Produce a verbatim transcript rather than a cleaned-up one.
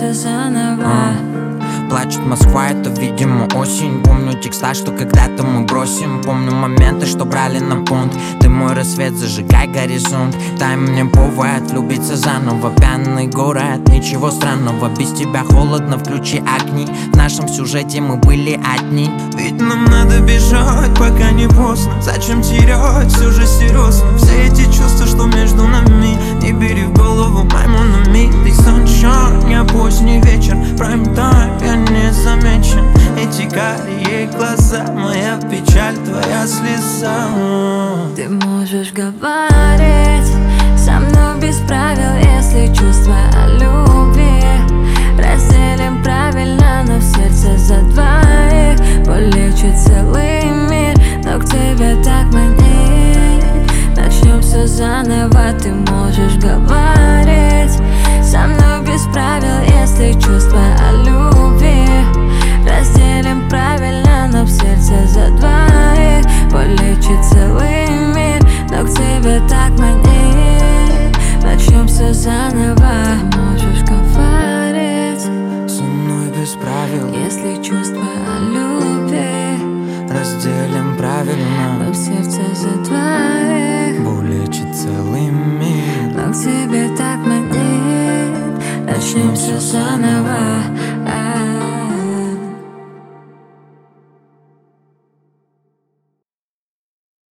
все заново. Плачет Москва, это, видимо, осень. Помню текста, что когда-то мы бросим. Помню моменты, что брали на понт. Ты мой рассвет, зажигай горизонт. Дай мне повод влюбиться заново. Пьяный город, ничего странного. Без тебя холодно, включи огни. В нашем сюжете мы были одни. Ведь нам надо бежать, пока не поздно. Зачем терять, все же серьезно. Все эти чувства, что между нами, не бери в голову, маймонами. Ты sunshine, я поздний вечер, прайм-тайм, я не замечен. Эти карие глаза, моя печаль, твоя слеза. Ты можешь говорить со мной без правил, если чувства о любви разделим правильно, но в сердце за двоих полечит целый мир. Но к тебе так манит, начнем все заново. Ты можешь говорить со мной без правил, если чувства о любви разделим правильно, но в сердце за двоих полечит целый мир. Но к тебе так манит, начнем все заново. Ты можешь говорить со мной без правил, если чувства о любви разделим правильно, но в сердце за двоих полечит целый мир. но к тебе так манит, начнем все заново.